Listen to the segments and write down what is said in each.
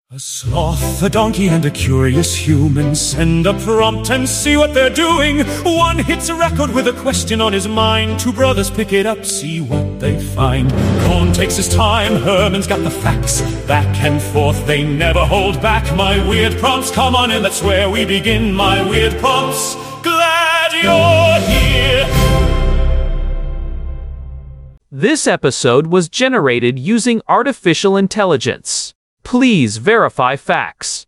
A sloth, a donkey, and a curious human send a prompt and see what they're doing. One hits a record with a question on his mind. Two brothers pick it up, see what they find. Cohn takes his time, Herman's got the facts. Back and forth, they never hold back. My weird prompts, come on in, that's where we begin. My weird prompts, glad you're here. This episode was generated using artificial intelligence. Please verify facts.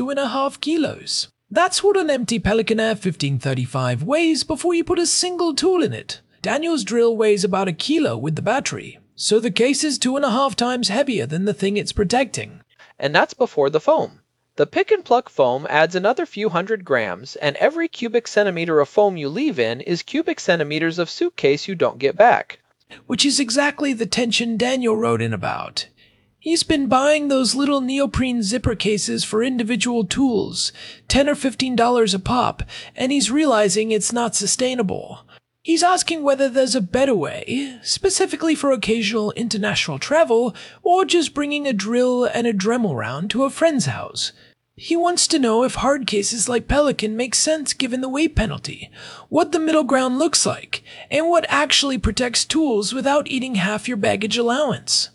2.5 kilos. That's what an empty Pelican Air 1535 weighs before you put a single tool in it. Daniel's drill weighs about 1 kilo with the battery, so the case is 2.5 times heavier than the thing it's protecting. And that's before the foam. The pick and pluck foam adds another few hundred grams, and every cubic centimeter of foam you leave in is cubic centimeters of suitcase you don't get back. Which is exactly the tension Daniel wrote in about. He's been buying those little neoprene zipper cases for individual tools, $10 or $15 a pop, and he's realizing it's not sustainable. He's asking whether there's a better way, specifically for occasional international travel, or just bringing a drill and a Dremel round to a friend's house. He wants to know if hard cases like Pelican make sense given the weight penalty, what the middle ground looks like, and what actually protects tools without eating half your baggage allowance.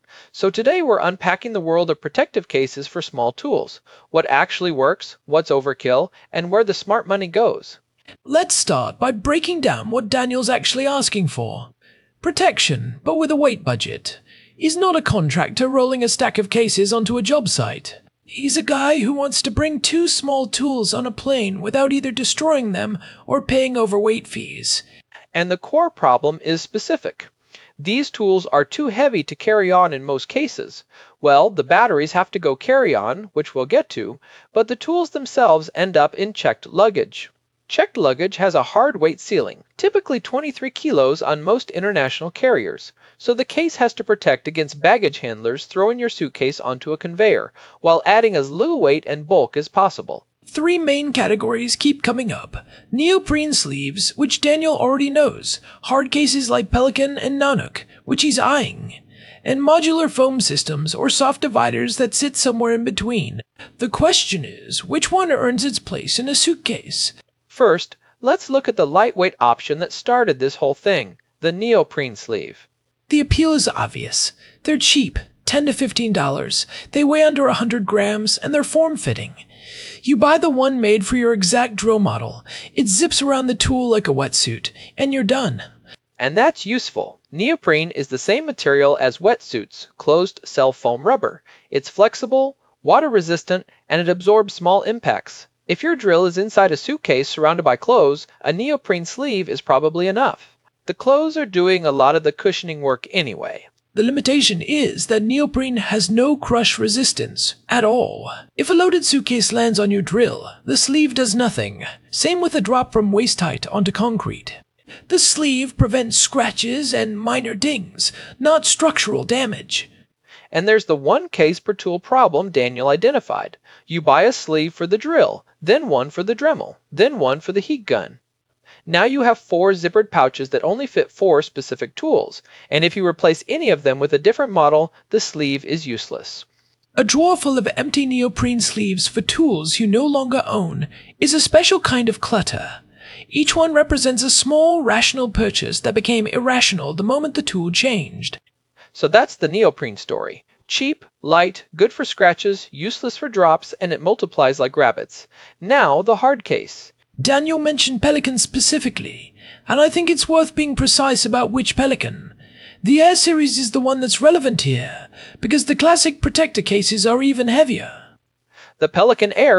So today we're unpacking the world of protective cases for small tools, what actually works, what's overkill, and where the smart money goes. Let's start by breaking down what Daniel's actually asking for. Protection, but with a weight budget. He's not a contractor rolling a stack of cases onto a job site. He's a guy who wants to bring 2 small tools on a plane without either destroying them or paying overweight fees. And the core problem is specific. These tools are too heavy to carry on in most cases. Well, the batteries have to go carry-on, which we'll get to, but the tools themselves end up in checked luggage. Checked luggage has a hard weight ceiling, typically 23 kilos on most international carriers, so the case has to protect against baggage handlers throwing your suitcase onto a conveyor, while adding as little weight and bulk as possible. 3 main categories keep coming up. Neoprene sleeves, which Daniel already knows, hard cases like Pelican and Nanook, which he's eyeing, and modular foam systems or soft dividers that sit somewhere in between. The question is, which one earns its place in a suitcase? First, let's look at the lightweight option that started this whole thing, the neoprene sleeve. The appeal is obvious. They're cheap, $10 to $15. They weigh under 100 grams, and they're form-fitting. You buy the one made for your exact drill model. It zips around the tool like a wetsuit, and you're done. And that's useful. Neoprene is the same material as wetsuits, closed-cell foam rubber. It's flexible, water-resistant, and it absorbs small impacts. If your drill is inside a suitcase surrounded by clothes, a neoprene sleeve is probably enough. The clothes are doing a lot of the cushioning work anyway. The limitation is that neoprene has no crush resistance at all. If a loaded suitcase lands on your drill, the sleeve does nothing. Same with a drop from waist height onto concrete. The sleeve prevents scratches and minor dings, not structural damage. And there's the one case per tool problem Daniel identified. You buy a sleeve for the drill, then one for the Dremel, then one for the heat gun. Now you have 4 zippered pouches that only fit 4 specific tools, and if you replace any of them with a different model, the sleeve is useless. A drawer full of empty neoprene sleeves for tools you no longer own is a special kind of clutter. Each one represents a small, rational purchase that became irrational the moment the tool changed. So that's the neoprene story. Cheap, light, good for scratches, useless for drops, and it multiplies like rabbits. Now the hard case. Daniel mentioned Pelican specifically, and I think it's worth being precise about which Pelican. The Air series is the one that's relevant here, because the classic protector cases are even heavier. The Pelican Air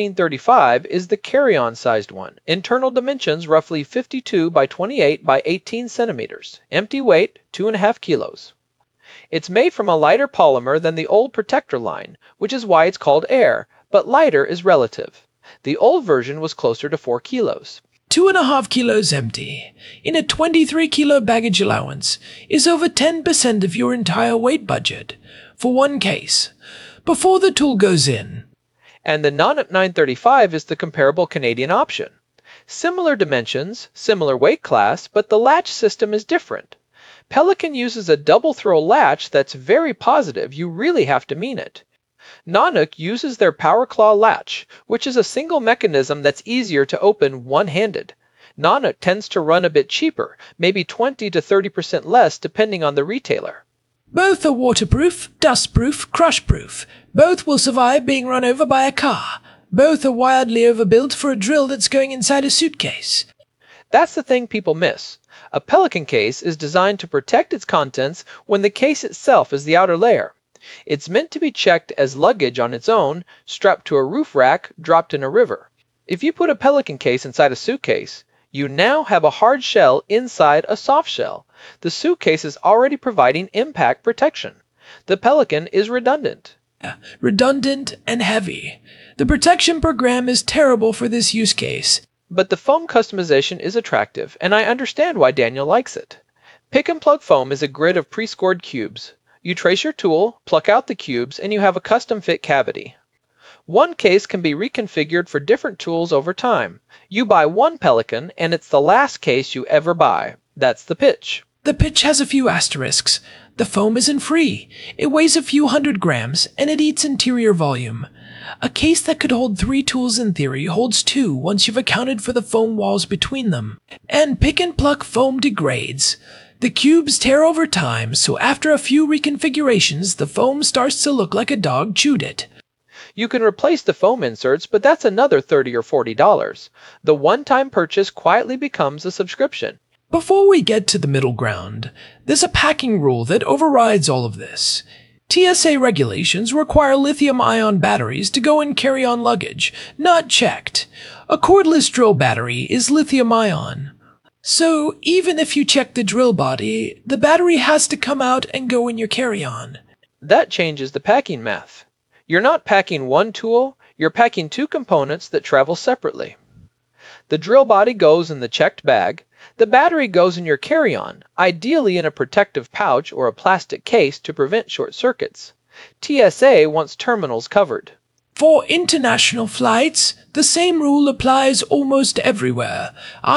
1535 is the carry-on sized one. Internal dimensions roughly 52 by 28 by 18 centimeters. Empty weight 2.5 kilos. It's made from a lighter polymer than the old Protector line, which is why it's called Air, but lighter is relative. The old version was closer to 4 kilos. 2.5 kilos empty, in a 23 kilo baggage allowance, is over 10% of your entire weight budget, for one case, before the tool goes in. And the Nanook 935 is the comparable Canadian option. Similar dimensions, similar weight class, but the latch system is different. Pelican uses a double throw latch that's very positive, you really have to mean it. Nanook uses their Power Claw latch, which is a single mechanism that's easier to open one-handed. Nanook tends to run a bit cheaper, maybe 20 to 30% less depending on the retailer. Both are waterproof, dustproof, crushproof. Both will survive being run over by a car. Both are wildly overbuilt for a drill that's going inside a suitcase. That's the thing people miss. A Pelican case is designed to protect its contents when the case itself is the outer layer. It's meant to be checked as luggage on its own, strapped to a roof rack, dropped in a river. If you put a Pelican case inside a suitcase, you now have a hard shell inside a soft shell. The suitcase is already providing impact protection. The Pelican is redundant. Redundant and heavy. The protection program is terrible for this use case. But the foam customization is attractive, and I understand why Daniel likes it. Pick and Plug Foam is a grid of pre-scored cubes. You trace your tool, pluck out the cubes, and you have a custom-fit cavity. One case can be reconfigured for different tools over time. You buy one Pelican, and it's the last case you ever buy. That's the pitch. The pitch has a few asterisks. The foam isn't free. It weighs a few 100 grams, and it eats interior volume. A case that could hold 3 tools in theory holds 2 once you've accounted for the foam walls between them. And Pick and Pluck Foam degrades. The cubes tear over time, so after a few reconfigurations, the foam starts to look like a dog chewed it. You can replace the foam inserts, but that's another $30 or $40. The one-time purchase quietly becomes a subscription. Before we get to the middle ground, there's a packing rule that overrides all of this. TSA regulations require lithium-ion batteries to go in carry-on luggage, not checked. A cordless drill battery is lithium-ion. So even if you check the drill body, the battery has to come out and go in your carry-on. That changes the packing math. You're not packing one tool, you're packing 2 components that travel separately. The drill body goes in the checked bag. The battery goes in your carry-on, ideally in a protective pouch or a plastic case to prevent short circuits. TSA wants terminals covered. For international flights, the same rule applies almost everywhere.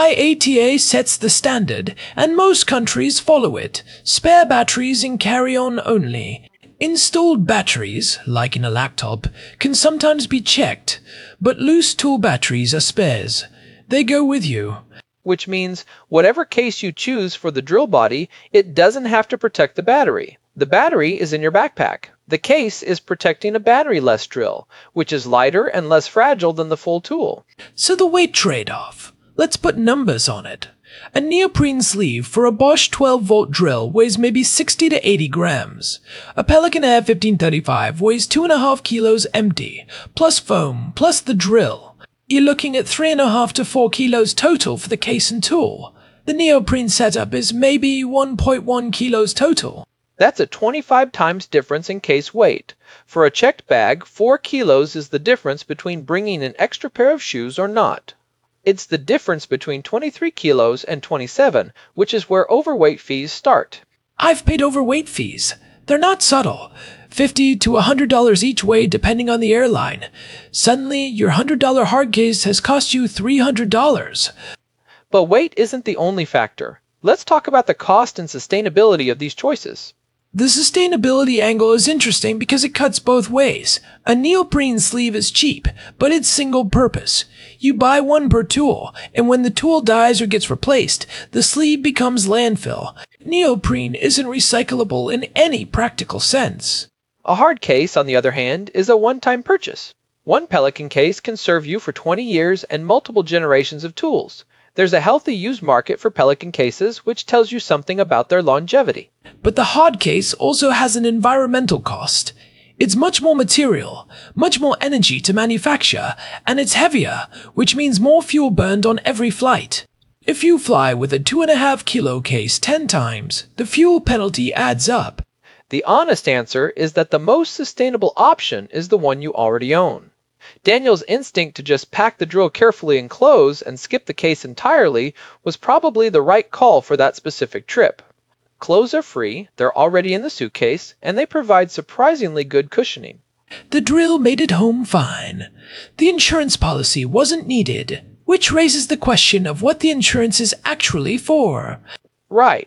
IATA sets the standard, and most countries follow it. Spare batteries in carry-on only. Installed batteries, like in a laptop, can sometimes be checked, but loose tool batteries are spares. They go with you. Which means whatever case you choose for the drill body, it doesn't have to protect the battery. The battery is in your backpack. The case is protecting a battery-less drill, which is lighter and less fragile than the full tool. So the weight trade-off. Let's put numbers on it. A neoprene sleeve for a Bosch 12-volt drill weighs maybe 60 to 80 grams. A Pelican Air 1535 weighs 2.5 kilos empty, plus foam, plus the drill. You're looking at 3.5 to 4 kilos total for the case and tool. The neoprene setup is maybe 1.1 kilos total. That's a 25 times difference in case weight. For a checked bag, 4 kilos is the difference between bringing an extra pair of shoes or not. It's the difference between 23 kilos and 27, which is where overweight fees start. I've paid overweight fees. They're not subtle. $50 to $100 each way depending on the airline. Suddenly, your $100 hard case has cost you $300. But weight isn't the only factor. Let's talk about the cost and sustainability of these choices. The sustainability angle is interesting because it cuts both ways. A neoprene sleeve is cheap, but it's single purpose. You buy one per tool, and when the tool dies or gets replaced, the sleeve becomes landfill. Neoprene isn't recyclable in any practical sense. A hard case, on the other hand, is a one-time purchase. One Pelican case can serve you for 20 years and multiple generations of tools. There's a healthy used market for Pelican cases, which tells you something about their longevity. But the hard case also has an environmental cost. It's much more material, much more energy to manufacture, and it's heavier, which means more fuel burned on every flight. If you fly with a 2.5 kilo case 10 times, the fuel penalty adds up. The honest answer is that the most sustainable option is the one you already own. Daniel's instinct to just pack the drill carefully and close and skip the case entirely was probably the right call for that specific trip. Clothes are free, they're already in the suitcase, and they provide surprisingly good cushioning. The drill made it home fine. The insurance policy wasn't needed, which raises the question of what the insurance is actually for. Right.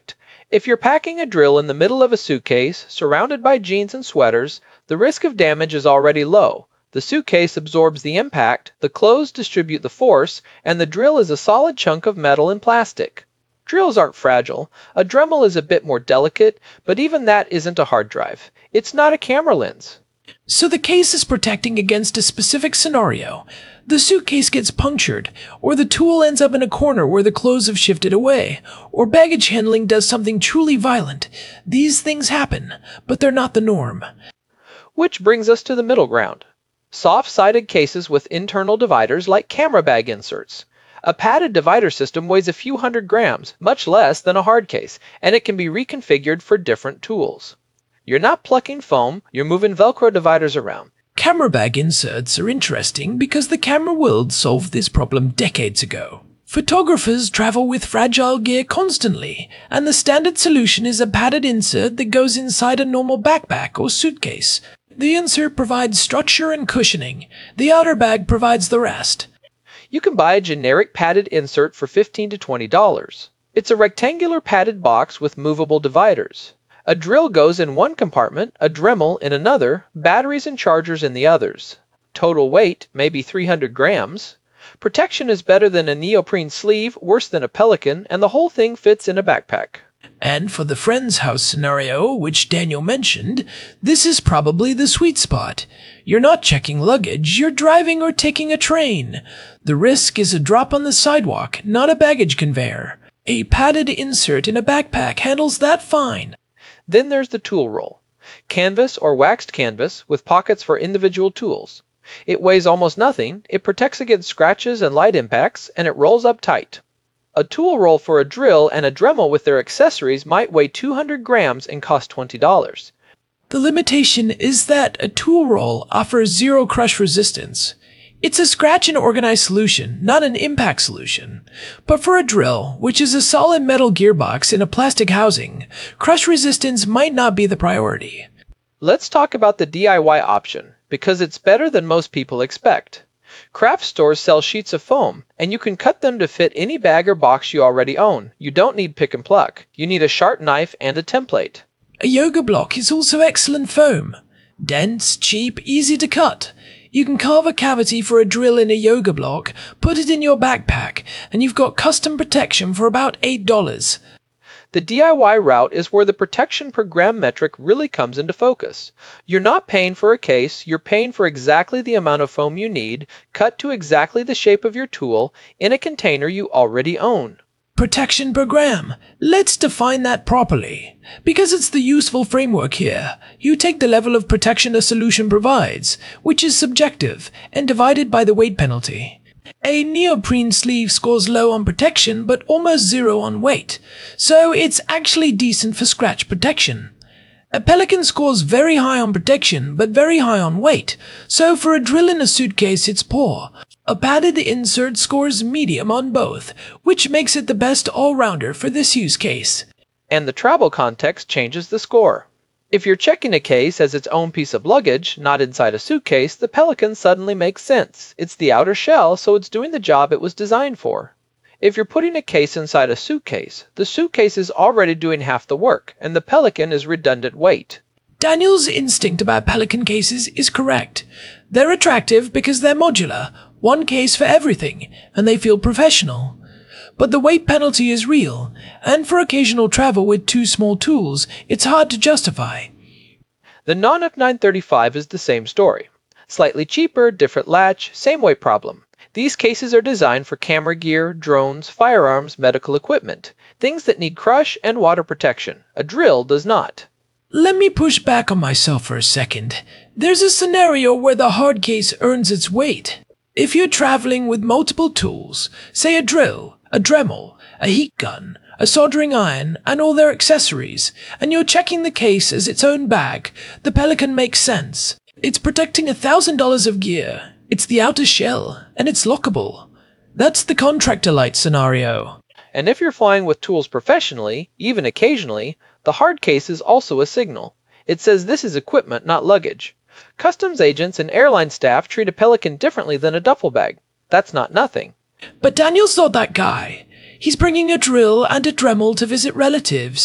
If you're packing a drill in the middle of a suitcase, surrounded by jeans and sweaters, the risk of damage is already low. The suitcase absorbs the impact, the clothes distribute the force, and the drill is a solid chunk of metal and plastic. Drills aren't fragile. A Dremel is a bit more delicate, but even that isn't a hard drive. It's not a camera lens. So the case is protecting against a specific scenario. The suitcase gets punctured, or the tool ends up in a corner where the clothes have shifted away, or baggage handling does something truly violent. These things happen, but they're not the norm. Which brings us to the middle ground. Soft-sided cases with internal dividers like camera bag inserts. A padded divider system weighs a few hundred grams, much less than a hard case, and it can be reconfigured for different tools. You're not plucking foam, you're moving Velcro dividers around. Camera bag inserts are interesting because the camera world solved this problem decades ago. Photographers travel with fragile gear constantly, and the standard solution is a padded insert that goes inside a normal backpack or suitcase. The insert provides structure and cushioning. The outer bag provides the rest. You can buy a generic padded insert for $15 to $20. It's a rectangular padded box with movable dividers. A drill goes in one compartment, a Dremel in another, batteries and chargers in the others. Total weight may be 300 grams. Protection is better than a neoprene sleeve, worse than a Pelican, and the whole thing fits in a backpack. And for the friend's house scenario, which Daniel mentioned, this is probably the sweet spot. You're not checking luggage, you're driving or taking a train. The risk is a drop on the sidewalk, not a baggage conveyor. A padded insert in a backpack handles that fine. Then there's the tool roll. Canvas or waxed canvas with pockets for individual tools. It weighs almost nothing, it protects against scratches and light impacts, and it rolls up tight. A tool roll for a drill and a Dremel with their accessories might weigh 200 grams and cost $20. The limitation is that a tool roll offers zero crush resistance. It's a scratch and organize solution, not an impact solution. But for a drill, which is a solid metal gearbox in a plastic housing, crush resistance might not be the priority. Let's talk about the DIY option, because it's better than most people expect. Craft stores sell sheets of foam, and you can cut them to fit any bag or box you already own. You don't need pick and pluck. You need a sharp knife and a template. A yoga block is also excellent foam. Dense, cheap, easy to cut. You can carve a cavity for a drill in a yoga block, put it in your backpack, and you've got custom protection for about $8. The DIY route is where the protection per gram metric really comes into focus. You're not paying for a case, you're paying for exactly the amount of foam you need, cut to exactly the shape of your tool, in a container you already own. Protection per gram. Let's define that properly. Because it's the useful framework here. You take the level of protection a solution provides, which is subjective, and divide it by the weight penalty. A neoprene sleeve scores low on protection, but almost zero on weight, so it's actually decent for scratch protection. A Pelican scores very high on protection, but very high on weight, so for a drill in a suitcase it's poor. A padded insert scores medium on both, which makes it the best all-rounder for this use case. And the travel context changes the score. If you're checking a case as its own piece of luggage, not inside a suitcase, the Pelican suddenly makes sense. It's the outer shell, so it's doing the job it was designed for. If you're putting a case inside a suitcase, the suitcase is already doing half the work, and the Pelican is redundant weight. Daniel's instinct about Pelican cases is correct. They're attractive because they're modular, one case for everything, and they feel professional. But the weight penalty is real, and for occasional travel with two small tools, it's hard to justify. The Non-F935 is the same story. Slightly cheaper, different latch, same weight problem. These cases are designed for camera gear, drones, firearms, medical equipment, things that need crush and water protection. A drill does not. Let me push back on myself for a second. There's a scenario where the hard case earns its weight. If you're traveling with multiple tools, say a drill, a Dremel, a heat gun, a soldering iron, and all their accessories, and you're checking the case as its own bag, the Pelican makes sense. It's protecting $1,000 of gear. It's the outer shell, and it's lockable. That's the contractor light scenario. And if you're flying with tools professionally, even occasionally, the hard case is also a signal. It says this is equipment, not luggage. Customs agents and airline staff treat a Pelican differently than a duffel bag. That's not nothing. But Daniel's not that guy. He's bringing a drill and a Dremel to visit relatives.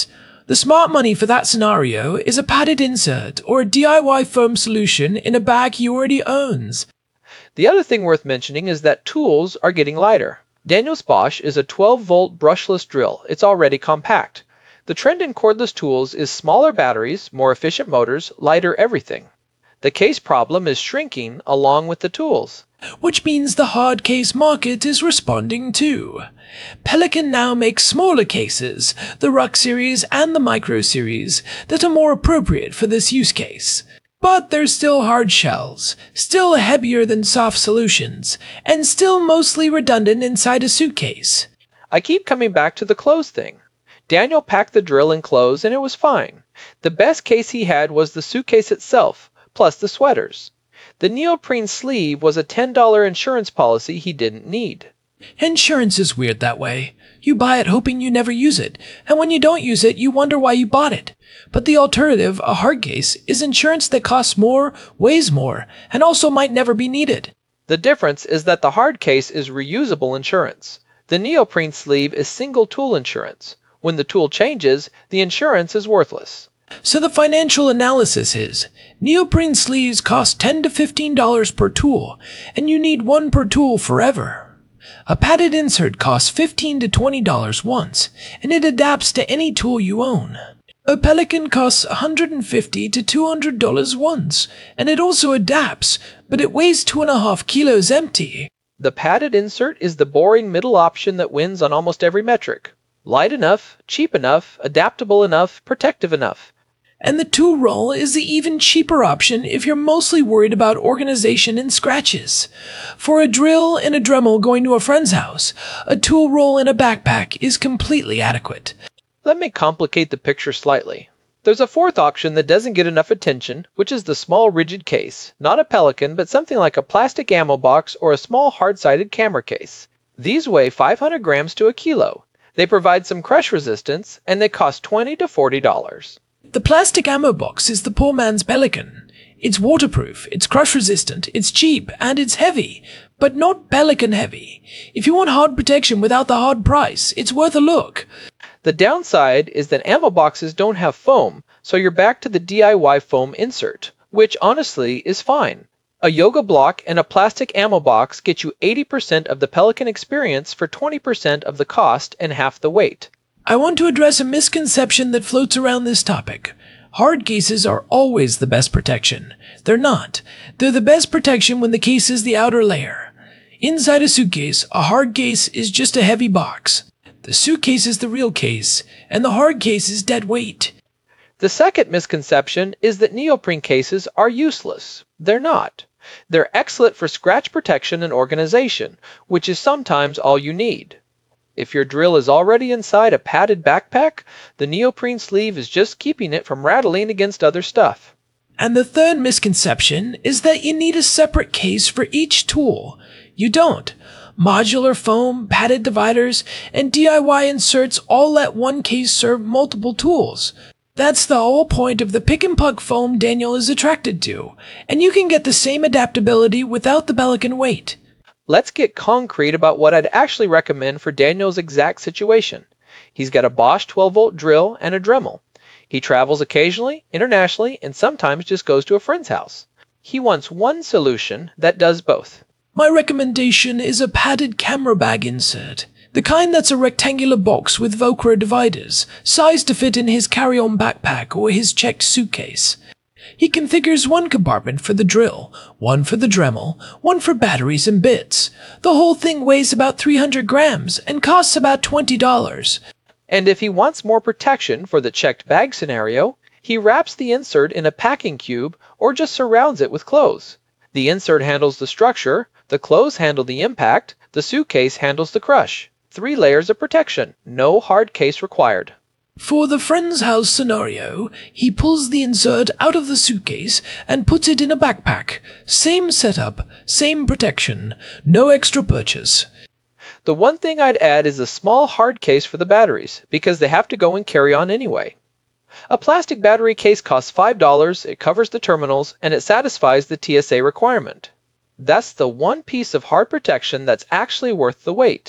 The smart money for that scenario is a padded insert or a DIY foam solution in a bag he already owns. The other thing worth mentioning is that tools are getting lighter. Daniel's Bosch is a 12-volt brushless drill. It's already compact. The trend in cordless tools is smaller batteries, more efficient motors, lighter everything. The case problem is shrinking along with the tools. Which means the hard case market is responding too. Pelican now makes smaller cases, the Ruck series and the Micro series, that are more appropriate for this use case. But they're still hard shells, still heavier than soft solutions, and still mostly redundant inside a suitcase. I keep coming back to the clothes thing. Daniel packed the drill in clothes and it was fine. The best case he had was the suitcase itself, plus the sweaters. The neoprene sleeve was a $10 insurance policy he didn't need. Insurance is weird that way. You buy it hoping you never use it, and when you don't use it, you wonder why you bought it. But the alternative, a hard case, is insurance that costs more, weighs more, and also might never be needed. The difference is that the hard case is reusable insurance. The neoprene sleeve is single tool insurance. When the tool changes, the insurance is worthless. So the financial analysis is, neoprene sleeves cost $10 to $15 per tool, and you need one per tool forever. A padded insert costs $15 to $20 once, and it adapts to any tool you own. A Pelican costs $150 to $200 once, and it also adapts, but it weighs 2.5 kilos empty. The padded insert is the boring middle option that wins on almost every metric. Light enough, cheap enough, adaptable enough, protective enough. And the tool roll is the even cheaper option if you're mostly worried about organization and scratches. For a drill and a Dremel going to a friend's house, a tool roll in a backpack is completely adequate. Let me complicate the picture slightly. There's a fourth option that doesn't get enough attention, which is the small rigid case. Not a Pelican, but something like a plastic ammo box or a small hard-sided camera case. These weigh 500 grams to a kilo. They provide some crush resistance, and they cost $20 to $40. The plastic ammo box is the poor man's Pelican. It's waterproof, it's crush resistant, it's cheap, and it's heavy, but not Pelican heavy. If you want hard protection without the hard price, it's worth a look. The downside is that ammo boxes don't have foam, so you're back to the DIY foam insert, which honestly is fine. A yoga block and a plastic ammo box get you 80% of the Pelican experience for 20% of the cost and half the weight. I want to address a misconception that floats around this topic. Hard cases are always the best protection. They're not. They're the best protection when the case is the outer layer. Inside a suitcase, a hard case is just a heavy box. The suitcase is the real case, and the hard case is dead weight. The second misconception is that neoprene cases are useless. They're not. They're excellent for scratch protection and organization, which is sometimes all you need. If your drill is already inside a padded backpack, the neoprene sleeve is just keeping it from rattling against other stuff. And the third misconception is that you need a separate case for each tool. You don't. Modular foam, padded dividers, and DIY inserts all let one case serve multiple tools. That's the whole point of the pick and puck foam Daniel is attracted to, and you can get the same adaptability without the Pelican weight. Let's get concrete about what I'd actually recommend for Daniel's exact situation. He's got a Bosch 12-volt drill and a Dremel. He travels occasionally, internationally, and sometimes just goes to a friend's house. He wants one solution that does both. My recommendation is a padded camera bag insert. The kind that's a rectangular box with Velcro dividers, sized to fit in his carry-on backpack or his checked suitcase. He configures one compartment for the drill, one for the Dremel, one for batteries and bits. The whole thing weighs about 300 grams and costs about $20. And if he wants more protection for the checked bag scenario, he wraps the insert in a packing cube or just surrounds it with clothes. The insert handles the structure, the clothes handle the impact, the suitcase handles the crush. 3 layers of protection, no hard case required. For the friend's house scenario, he pulls the insert out of the suitcase and puts it in a backpack. Same setup, same protection, no extra purchase. The one thing I'd add is a small hard case for the batteries, because they have to go in carry-on anyway. A plastic battery case costs $5, it covers the terminals, and it satisfies the TSA requirement. That's the one piece of hard protection that's actually worth the wait.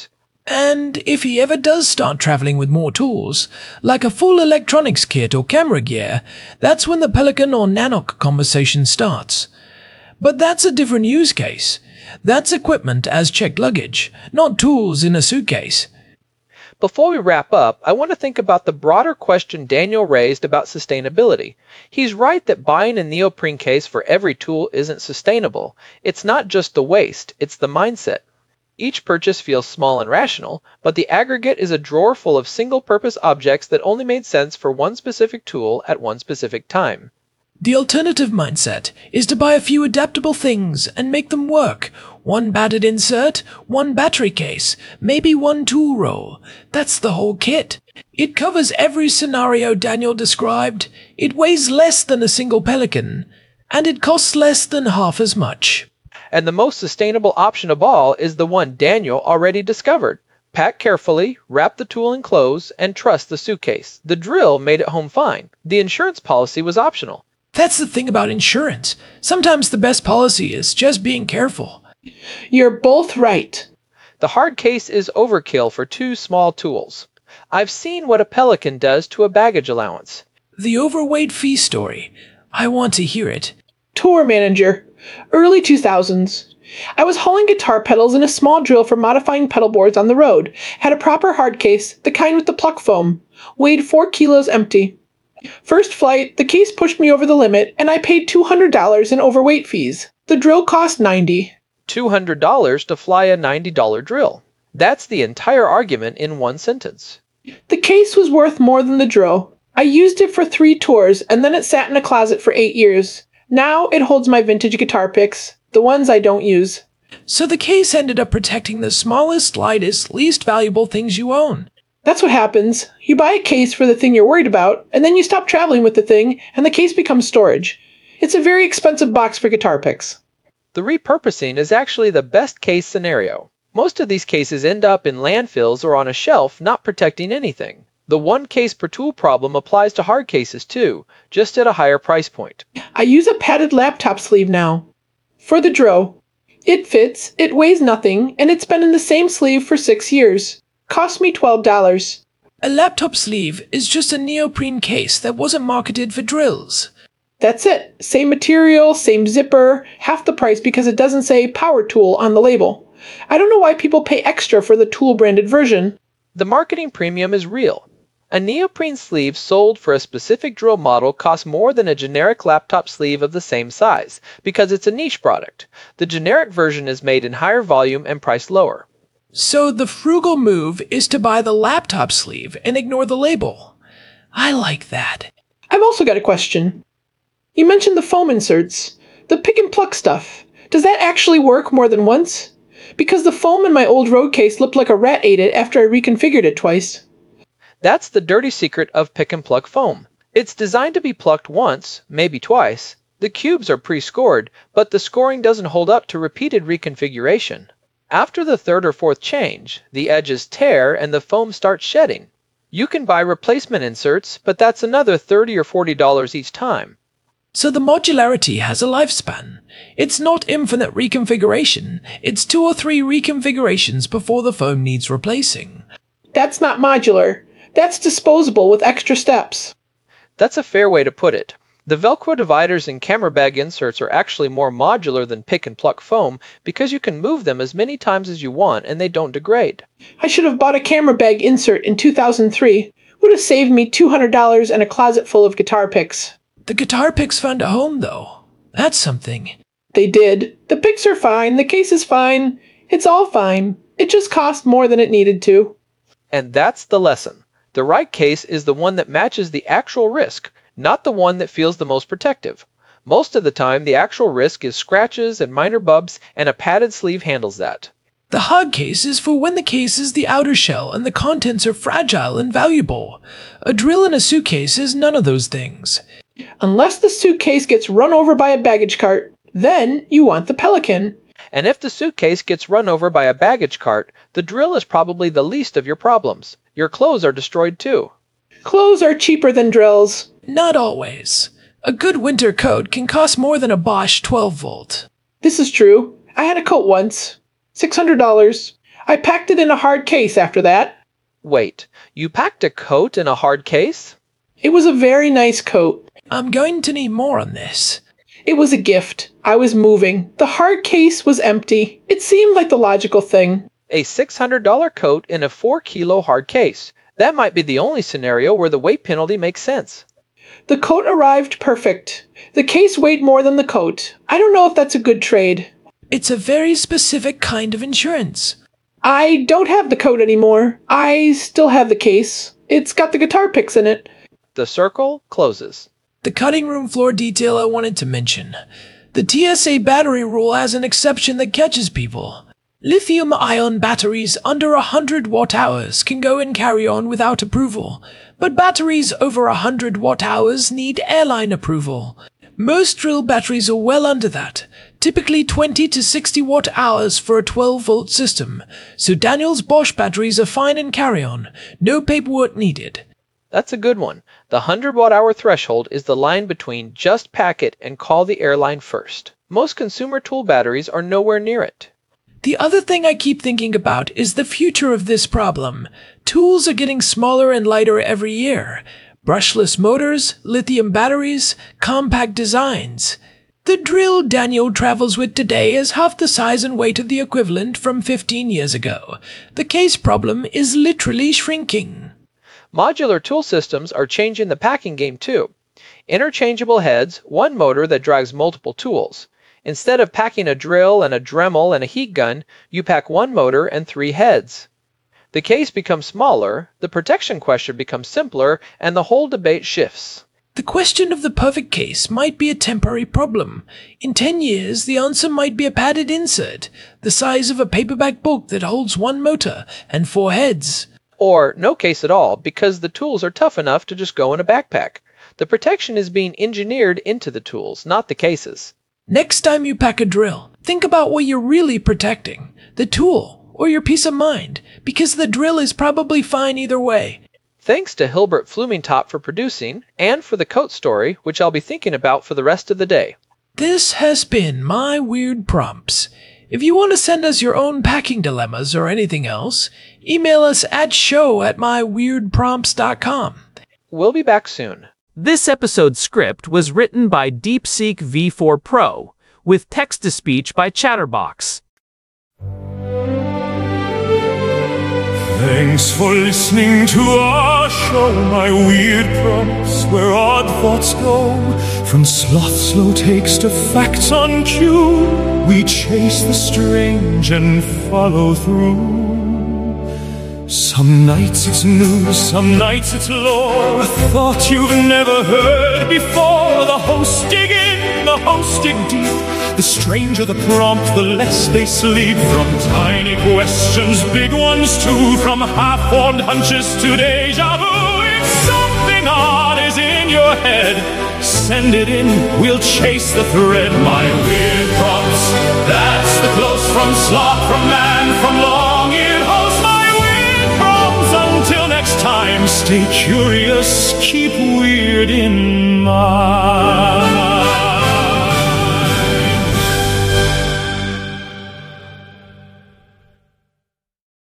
And if he ever does start traveling with more tools, like a full electronics kit or camera gear, that's when the Pelican or Nanook conversation starts. But that's a different use case. That's equipment as checked luggage, not tools in a suitcase. Before we wrap up, I want to think about the broader question Daniel raised about sustainability. He's right that buying a neoprene case for every tool isn't sustainable. It's not just the waste, it's the mindset. Each purchase feels small and rational, but the aggregate is a drawer full of single-purpose objects that only made sense for one specific tool at one specific time. The alternative mindset is to buy a few adaptable things and make them work. One battered insert, one battery case, maybe one tool roll. That's the whole kit. It covers every scenario Daniel described. It weighs less than a single Pelican, and it costs less than half as much. And the most sustainable option of all is the one Daniel already discovered. Pack carefully, wrap the tool in clothes, and trust the suitcase. The drill made it home fine. The insurance policy was optional. That's the thing about insurance. Sometimes the best policy is just being careful. You're both right. The hard case is overkill for two small tools. I've seen what a Pelican does to a baggage allowance. The overweight fee story. I want to hear it. Tour manager. Early 2000s. I was hauling guitar pedals in a small drill for modifying pedal boards on the road. Had a proper hard case, the kind with the pluck foam. Weighed 4 kilos empty. First flight, the case pushed me over the limit, and I paid $200 in overweight fees. The drill cost $90. $200 to fly a $90 drill. That's the entire argument in one sentence. The case was worth more than the drill. I used it for 3 tours, and then it sat in a closet for 8 years. Now it holds my vintage guitar picks, the ones I don't use. So the case ended up protecting the smallest, lightest, least valuable things you own. That's what happens. You buy a case for the thing you're worried about, and then you stop traveling with the thing, and the case becomes storage. It's a very expensive box for guitar picks. The repurposing is actually the best case scenario. Most of these cases end up in landfills or on a shelf, not protecting anything. The one case per tool problem applies to hard cases too, just at a higher price point. I use a padded laptop sleeve now. For the drill. It fits, it weighs nothing, and it's been in the same sleeve for 6 years. Cost me $12. A laptop sleeve is just a neoprene case that wasn't marketed for drills. That's it. Same material, same zipper, half the price because it doesn't say power tool on the label. I don't know why people pay extra for the tool branded version. The marketing premium is real. A neoprene sleeve sold for a specific drill model costs more than a generic laptop sleeve of the same size, because it's a niche product. The generic version is made in higher volume and priced lower. So the frugal move is to buy the laptop sleeve and ignore the label. I like that. I've also got a question. You mentioned the foam inserts, the pick and pluck stuff. Does that actually work more than once? Because the foam in my old road case looked like a rat ate it after I reconfigured it twice. That's the dirty secret of pick and pluck foam. It's designed to be plucked once, maybe twice. The cubes are pre-scored, but the scoring doesn't hold up to repeated reconfiguration. After the 3rd or 4th change, the edges tear and the foam starts shedding. You can buy replacement inserts, but that's another $30 or $40 each time. So the modularity has a lifespan. It's not infinite reconfiguration. It's 2 or 3 reconfigurations before the foam needs replacing. That's not modular. That's disposable with extra steps. That's a fair way to put it. The Velcro dividers and camera bag inserts are actually more modular than pick and pluck foam because you can move them as many times as you want and they don't degrade. I should have bought a camera bag insert in 2003. Would have saved me $200 and a closet full of guitar picks. The guitar picks found a home, though. That's something. They did. The picks are fine. The case is fine. It's all fine. It just cost more than it needed to. And that's the lesson. The right case is the one that matches the actual risk, not the one that feels the most protective. Most of the time, the actual risk is scratches and minor bumps, and a padded sleeve handles that. The hard case is for when the case is the outer shell and the contents are fragile and valuable. A drill in a suitcase is none of those things. Unless the suitcase gets run over by a baggage cart, then you want the Pelican. And if the suitcase gets run over by a baggage cart, the drill is probably the least of your problems. Your clothes are destroyed too. Clothes are cheaper than drills. Not always. A good winter coat can cost more than a Bosch 12-volt. This is true. I had a coat once. $600. I packed it in a hard case after that. Wait, you packed a coat in a hard case? It was a very nice coat. I'm going to need more on this. It was a gift. I was moving. The hard case was empty. It seemed like the logical thing. A $600 coat in a 4-kilo hard case. That might be the only scenario where the weight penalty makes sense. The coat arrived perfect. The case weighed more than the coat. I don't know if that's a good trade. It's a very specific kind of insurance. I don't have the coat anymore. I still have the case. It's got the guitar picks in it. The circle closes. The cutting room floor detail I wanted to mention. The TSA battery rule has an exception that catches people. Lithium-ion batteries under 100 watt-hours can go in carry-on without approval, but batteries over 100 watt-hours need airline approval. Most drill batteries are well under that, typically 20 to 60 watt-hours for a 12-volt system, so Daniel's Bosch batteries are fine in carry-on, no paperwork needed. That's a good one. The 100 watt-hour threshold is the line between just pack it and call the airline first. Most consumer tool batteries are nowhere near it. The other thing I keep thinking about is the future of this problem. Tools are getting smaller and lighter every year. Brushless motors, lithium batteries, compact designs. The drill Daniel travels with today is half the size and weight of the equivalent from 15 years ago. The case problem is literally shrinking. Modular tool systems are changing the packing game too. Interchangeable heads, one motor that drives multiple tools. Instead of packing a drill and a Dremel and a heat gun, you pack one motor and 3 heads. The case becomes smaller, the protection question becomes simpler, and the whole debate shifts. The question of the perfect case might be a temporary problem. In 10 years, the answer might be a padded insert, the size of a paperback book that holds 1 motor and 4 heads. Or no case at all, because the tools are tough enough to just go in a backpack. The protection is being engineered into the tools, not the cases. Next time you pack a drill, think about what you're really protecting, the tool or your peace of mind, because the drill is probably fine either way. Thanks to Hilbert Flumingtop for producing, and for the coat story, which I'll be thinking about for the rest of the day. This has been My Weird Prompts. If you want to send us your own packing dilemmas or anything else, email us at show@myweirdprompts.com. We'll be back soon. This episode's script was written by DeepSeek V4 Pro, with text-to-speech by Chatterbox. Thanks for listening to our show, My Weird Prompts, where odd thoughts go. From sloth's slow takes to facts on cue, we chase the strange and follow through. Some nights it's news, some nights it's lore, a thought you've never heard before. The hosts dig in, the hosts dig deep. The stranger the prompt, the less they sleep. From tiny questions, big ones too. From half-formed hunches to deja vu. If something odd is in your head, send it in, we'll chase the thread. My Weird Prompts, that's the close from sloth, from man, from long-eared host. My Weird Prompts, until next time, stay curious, keep weird in mind.